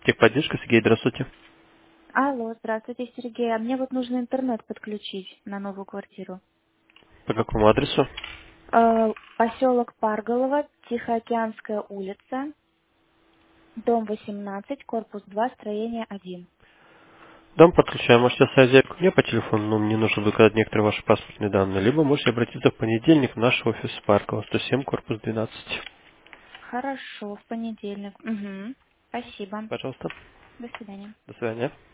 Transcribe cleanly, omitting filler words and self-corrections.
Техподдержка, Сергей, здравствуйте. Алло, здравствуйте, Сергей. А мне вот нужно интернет подключить на новую квартиру. По какому адресу? Поселок Парголово, Тихоокеанская улица, дом 18, корпус 2, строение 1. Дом подключаем. Можете оставить заявку мне по телефону, но мне нужно выказать некоторые ваши паспортные данные. Либо можете обратиться в понедельник в наш офис Паркова, 107, корпус 12. Хорошо, в понедельник. Угу. Спасибо. Пожалуйста. До свидания. До свидания.